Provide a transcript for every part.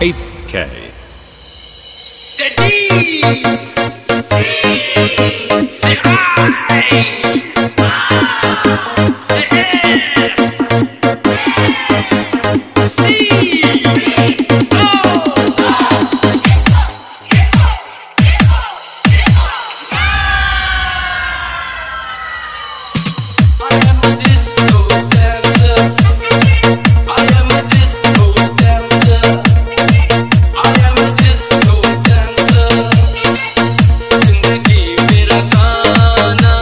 8K. Say D, say I, say S, C, O. I am a disco dancer. I am a disco dancer. I am a disco dancer. जिंदगी मेरा गाना,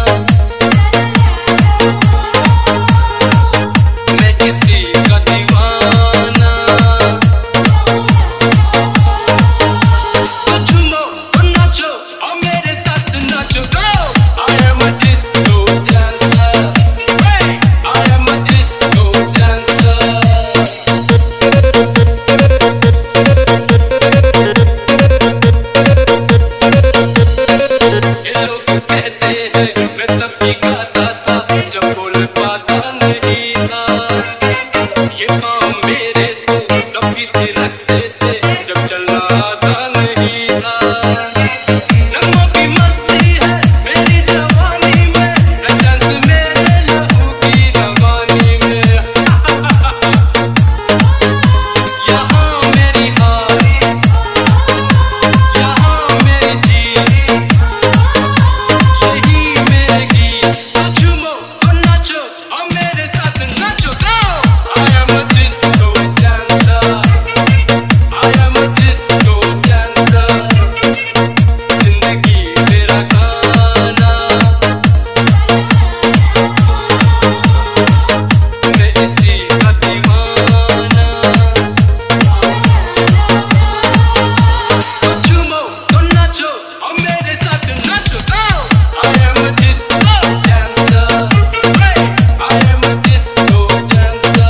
मैं किसी का दीवाना। तो झूमो और नाचो और मेरे साथ नाचो go. I am a disco dancer. Hey, I am a disco dancer. ये लोग कहते हैं मैं तब भी गाता था जब बोल पाता नहीं था। ये काम मेरे थे तब भी थिरकते थे जब चलना आता नहीं था। रंगों की मस्ती है मेरी जवानी में, डांस मेरे लहू की रवानी में। यहाँ मेरी हारी, यहाँ मेरी जीत, यही मेरे गीत। तो झूमो और नाचो और मेरे साथ नाचो go. I am a disco dancer. I am a disco dancer. जिंदगी मेरा गाना, मैं इसी का दीवाना। तो झूमो और नाचो और मेरे साथ नाचो go. I am a disco dancer. Hey, I am a disco dancer.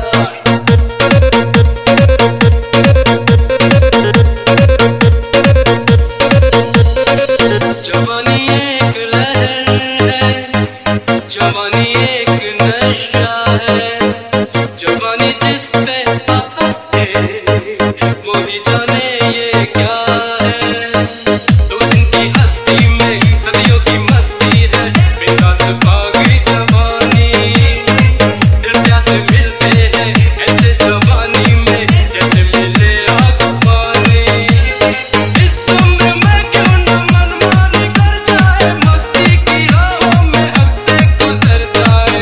जवानी एक लहर है, जवानी एक नशा है। जवानी जिस पे आए वो ही जाने ये क्या है। दो दिन की हस्ती में सदियों की मस्ती है, बेदास भागी जवानी। दिल प्यासे मिलते हैं ऐसे जवानी में जैसे मिले आग पानी। इस उम्र में क्यों न मनमानी कर जाए, मस्ती की राहों में हद से गुजर जाए।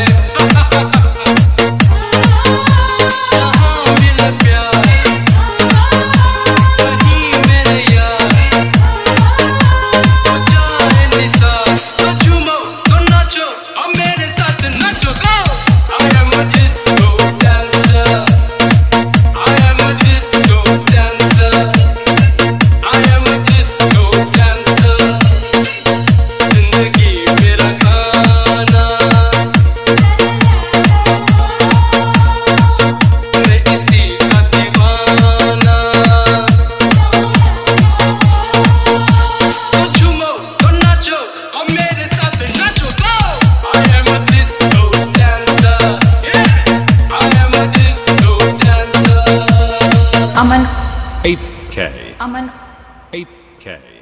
जहाँ मिले प्यार वहीं मेरे यार, हो जाए निसार। तो झूमो तो नाचो और मेरे साथ नाचो go. I am a disco dancer. I am a disco dancer. I am a disco dancer. जिंदगी मेरा गाना, मैं इसी का दीवाना। तो झूमो और नाचो और मेरे साथ नाचो go. I am a disco dancer. Yeah, I am a disco dancer. Aman, 8K. Aman. 8K.